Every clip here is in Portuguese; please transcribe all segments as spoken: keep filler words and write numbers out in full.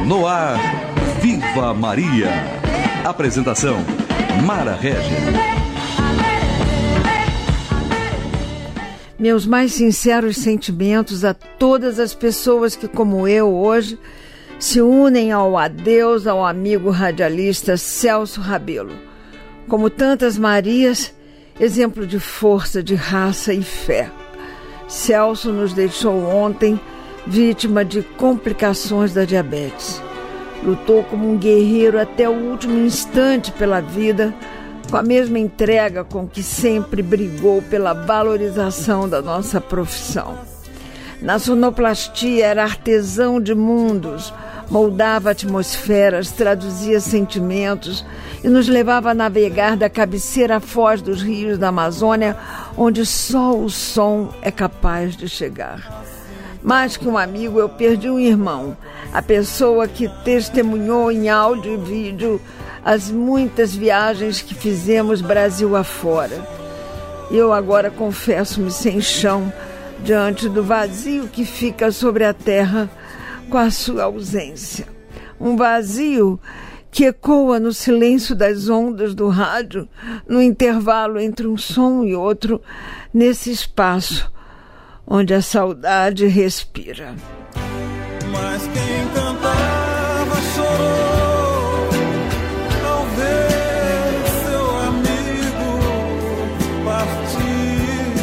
No ar, Viva Maria. Apresentação, Mara Régia. Meus mais sinceros sentimentos a todas as pessoas que, como eu, hoje, se unem ao adeus ao amigo radialista Celso Rabelo. Como tantas Marias, exemplo de força, de raça e fé. Celso nos deixou ontem vítima de complicações da diabetes. Lutou como um guerreiro até o último instante pela vida, com a mesma entrega com que sempre brigou pela valorização da nossa profissão. Na sonoplastia era artesão de mundos, moldava atmosferas, traduzia sentimentos e nos levava a navegar da cabeceira à foz dos rios da Amazônia, onde só o som é capaz de chegar. Mais que um amigo, eu perdi um irmão, a pessoa que testemunhou em áudio e vídeo as muitas viagens que fizemos Brasil afora. Eu agora confesso-me sem chão diante do vazio que fica sobre a terra com a sua ausência. Um vazio que ecoa no silêncio das ondas do rádio, no intervalo entre um som e outro, nesse espaço onde a saudade respira. Mas quem cantava chorou ao ver seu amigo partir.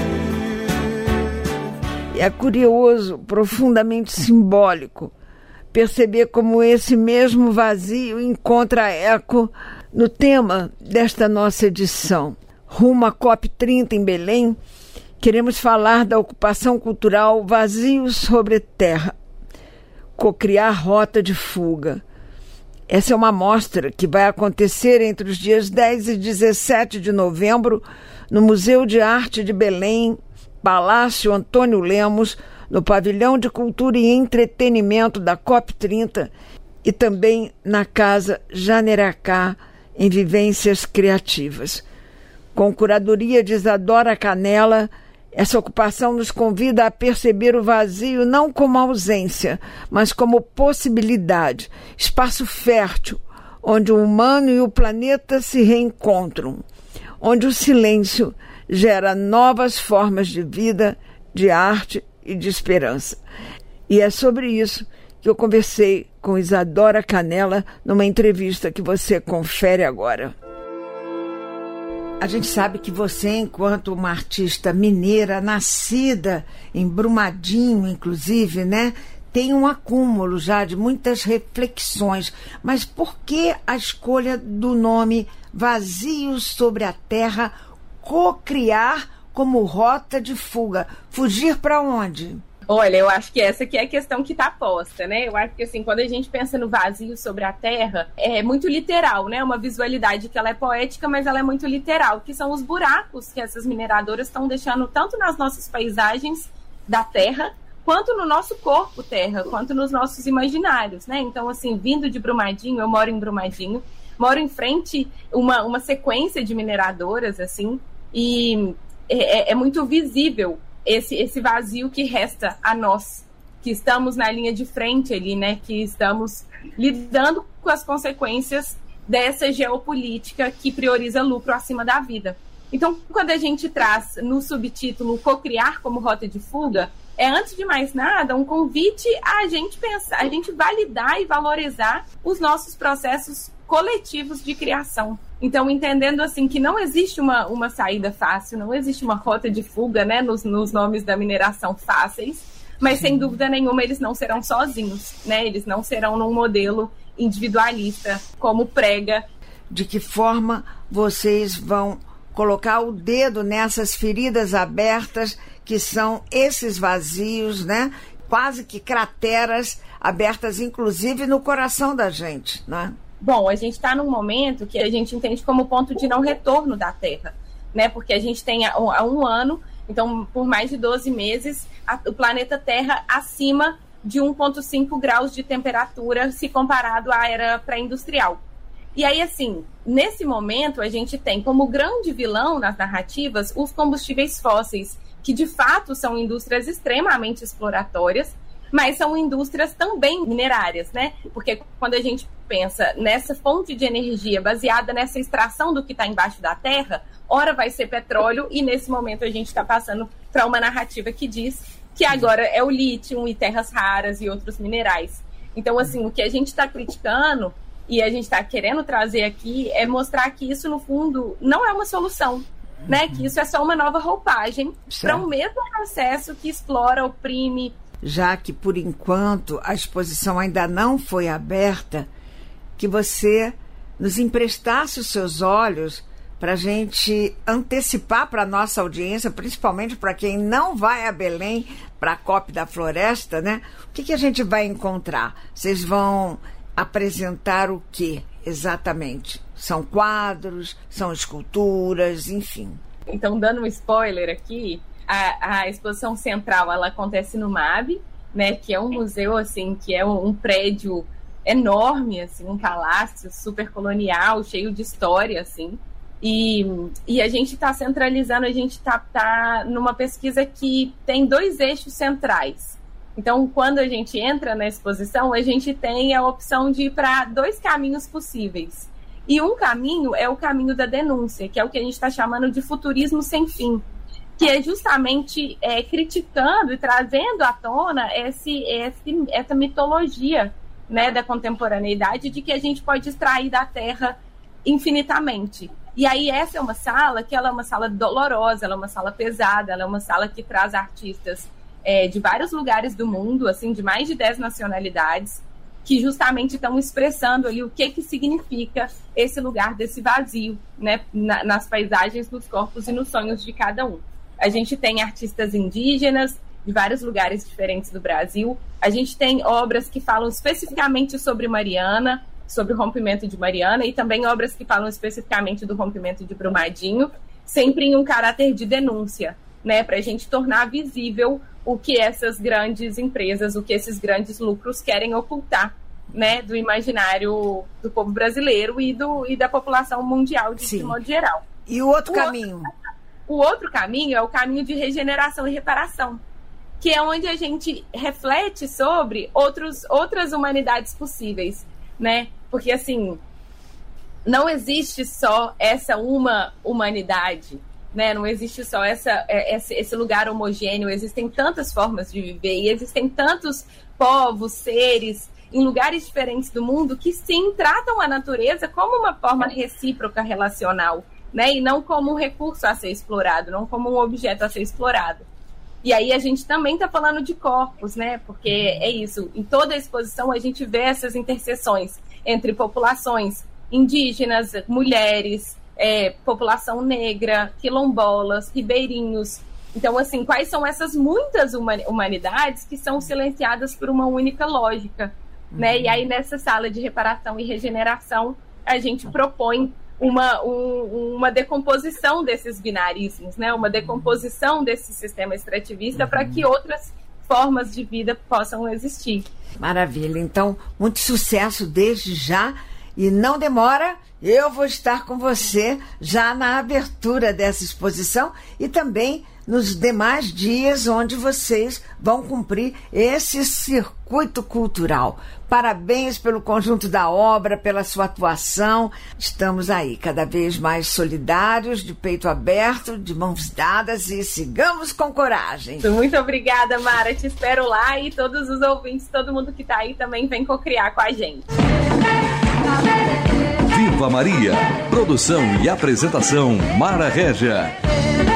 É curioso, profundamente simbólico, perceber como esse mesmo vazio encontra eco no tema desta nossa edição. Rumo à COP trinta em Belém, queremos falar da ocupação cultural Vazio sobre Terra, cocriar rota de fuga. Essa é uma mostra que vai acontecer entre os dias dez e dezessete de novembro no Museu de Arte de Belém, Palácio Antônio Lemos, no Pavilhão de Cultura e Entretenimento da COP trinta e também na Casa Janeracá, em Vivências Criativas. Com curadoria de Isadora Canella, essa ocupação nos convida a perceber o vazio não como ausência, mas como possibilidade, espaço fértil, onde o humano e o planeta se reencontram, onde o silêncio gera novas formas de vida, de arte e de esperança. E é sobre isso que eu conversei com Isadora Canella numa entrevista que você confere agora. A gente sabe que você, enquanto uma artista mineira, nascida em Brumadinho, inclusive, né, tem um acúmulo já de muitas reflexões. Mas por que a escolha do nome Vazio sobre a Terra, cocriar como rota de fuga? Fugir para onde? Olha, eu acho que essa que é a questão que está posta, né? Eu acho que, assim, quando a gente pensa no vazio sobre a Terra, é muito literal, né? Uma visualidade que ela é poética, mas ela é muito literal, que são os buracos que essas mineradoras estão deixando tanto nas nossas paisagens da Terra, quanto no nosso corpo Terra, quanto nos nossos imaginários, né? Então, assim, vindo de Brumadinho, eu moro em Brumadinho, moro em frente uma, uma sequência de mineradoras, assim, e é, é muito visível Esse, esse vazio que resta a nós, que estamos na linha de frente ali, né? Que estamos lidando com as consequências dessa geopolítica que prioriza lucro acima da vida. Então, quando a gente traz no subtítulo Cocriar como rota de fuga, é, antes de mais nada, um convite a gente pensar, a gente validar e valorizar os nossos processos coletivos de criação. Então, entendendo assim que não existe uma, uma saída fácil, não existe uma rota de fuga, né, nos, nos nomes da mineração fáceis, mas sem dúvida nenhuma eles não serão sozinhos, né? Eles não serão num modelo individualista, como prega. De que forma vocês vão colocar o dedo nessas feridas abertas que são esses vazios, né? Quase que crateras abertas, inclusive no coração da gente, né? Bom, a gente está num momento que a gente entende como ponto de não retorno da Terra, né? Porque a gente tem há um ano, então por mais de doze meses, a, o planeta Terra acima de um vírgula cinco graus de temperatura se comparado à era pré-industrial. E aí, assim, nesse momento a gente tem como grande vilão nas narrativas os combustíveis fósseis, que de fato são indústrias extremamente exploratórias, mas são indústrias também minerárias, né? Porque quando a gente pensa nessa fonte de energia baseada nessa extração do que está embaixo da terra, ora vai ser petróleo, e nesse momento a gente está passando para uma narrativa que diz que agora é o lítio e terras raras e outros minerais. Então, assim, o que a gente está criticando e a gente está querendo trazer aqui é mostrar que isso, no fundo, não é uma solução, né? Que isso é só uma nova roupagem para um mesmo processo que explora, oprime. Já que, por enquanto, a exposição ainda não foi aberta, que você nos emprestasse os seus olhos para a gente antecipar para a nossa audiência, principalmente para quem não vai a Belém, para a COP da Floresta, né? O que, que a gente vai encontrar? Vocês vão apresentar o que exatamente? São quadros, são esculturas, enfim. Então, dando um spoiler aqui, a, a exposição central ela acontece no MAB, né? Que é um museu assim, que é um, um prédio enorme, assim, um palácio super colonial, cheio de história, assim. E, e a gente está centralizando, a gente está tá numa pesquisa que tem dois eixos centrais. Então, quando a gente entra na exposição, a gente tem a opção de ir para dois caminhos possíveis. E um caminho é o caminho da denúncia, que é o que a gente está chamando de futurismo sem fim, que é justamente é, criticando e trazendo à tona esse, esse, essa mitologia, né, da contemporaneidade, de que a gente pode extrair da Terra infinitamente. E aí essa é uma sala que ela é uma sala dolorosa, ela é uma sala pesada, ela é uma sala que traz artistas é, de vários lugares do mundo, assim, de mais de dez nacionalidades, que justamente estão expressando ali o que, que significa esse lugar desse vazio, né, na, nas paisagens, nos corpos e nos sonhos de cada um. A gente tem artistas indígenas de vários lugares diferentes do Brasil, a gente tem obras que falam especificamente sobre Mariana, sobre o rompimento de Mariana, e também obras que falam especificamente do rompimento de Brumadinho, sempre em um caráter de denúncia, né, para a gente tornar visível o que essas grandes empresas, o que esses grandes lucros querem ocultar, né, do imaginário do povo brasileiro e, do, e da população mundial de, de modo geral. E o outro o caminho? Outro, o outro caminho é o caminho de regeneração e reparação, que é onde a gente reflete sobre outros, outras humanidades possíveis, né? Porque, assim, não existe só essa uma humanidade, né? Não existe só essa, esse, esse lugar homogêneo, existem tantas formas de viver e existem tantos povos, seres, em lugares diferentes do mundo que, sim, tratam a natureza como uma forma recíproca relacional, né? E não como um recurso a ser explorado, não como um objeto a ser explorado. E aí a gente também está falando de corpos, né? Porque é isso, em toda a exposição a gente vê essas interseções entre populações indígenas, mulheres, é, população negra, quilombolas, ribeirinhos. Então, assim, quais são essas muitas humanidades que são silenciadas por uma única lógica, uhum. né? E aí, nessa sala de reparação e regeneração, a gente propõe uma, um, uma decomposição desses binarismos, né? Uma decomposição desse sistema extrativista uhum. para que outras formas de vida possam existir. Maravilha. Então, muito sucesso desde já. E não demora, eu vou estar com você já na abertura dessa exposição e também nos demais dias onde vocês vão cumprir esse circuito cultural. Parabéns pelo conjunto da obra, pela sua atuação. Estamos aí, cada vez mais solidários, de peito aberto, de mãos dadas e sigamos com coragem. Muito obrigada, Mara. Te espero lá e todos os ouvintes, todo mundo que está aí também vem co-criar com a gente. Viva Maria! Produção e apresentação Mara Régia.